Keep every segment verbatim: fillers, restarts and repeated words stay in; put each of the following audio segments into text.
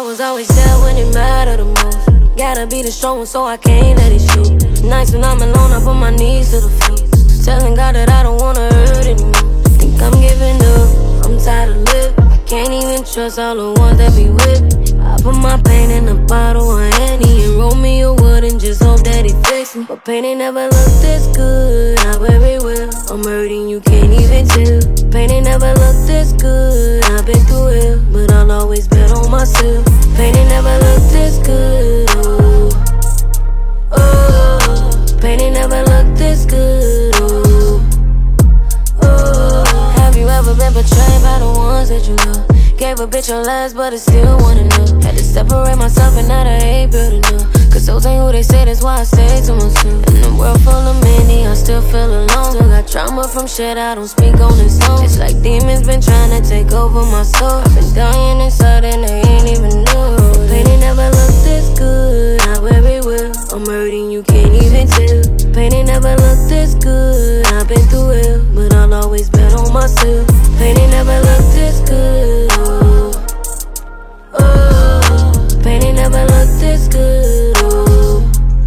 was always there when it mattered the most. Gotta be the strong one, so I can't let it shoot. Nights when I'm alone, I put my knees to the floor, telling God that I don't wanna hurt anymore. Think I'm giving up, I'm tired of living. Can't even trust all the ones that be with me. I put my pain in a bottle of Henny and roll me a wood and just hope that it fix me. But pain ain't never looked this good, I very well. I'm hurting, you can't even tell. Pain ain't never looked this good, I've been through hell, but I'll always bet on myself. Pain ain't never looked this good, oh, oh. Pain ain't never looked this good, oh, oh. Have you ever been betrayed by the ones that you love? Gave a bitch your last, but I still wanna know. Had to separate myself and now they ain't building up. Cause those ain't who they say, that's why I stay to myself. In a world full of many, I still feel alone. Still got trauma from shit I don't speak on this song. It's like demons been trying to take over my soul. I've been dying inside and they ain't even know. Pain ain't never looked this good, I very well. I'm hurting, you can't even tell. Pain ain't never looked this good, I've been through hell, but I'll always bet on myself. Pain ain't never looked this good, oh, oh. Pain ain't never looked this good, oh,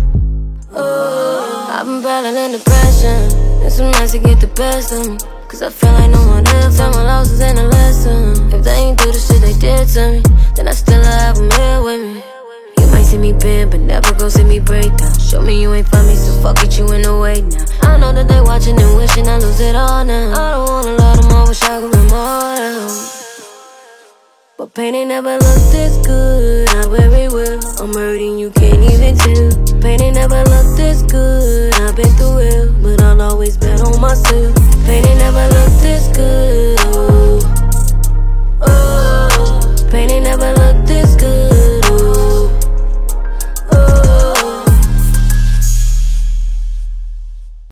oh. I've been battling depression, and some nights to get the best of me. Cause I feel like no one else, all my losses ain't a lesson. If they ain't do the shit they did to me, then I still have them here with me. You might see me bend, but never go see me break down. Show me you ain't for me, so fuck it, you in the way now. I know that they watching and wishing I lose it all now. I don't wanna let them all, wish I could be more down. But pain ain't never looked this good, I very well. I'm hurting, you can't even tell. Pain ain't never looked this good, I've been through hell, but I'll always bet on myself.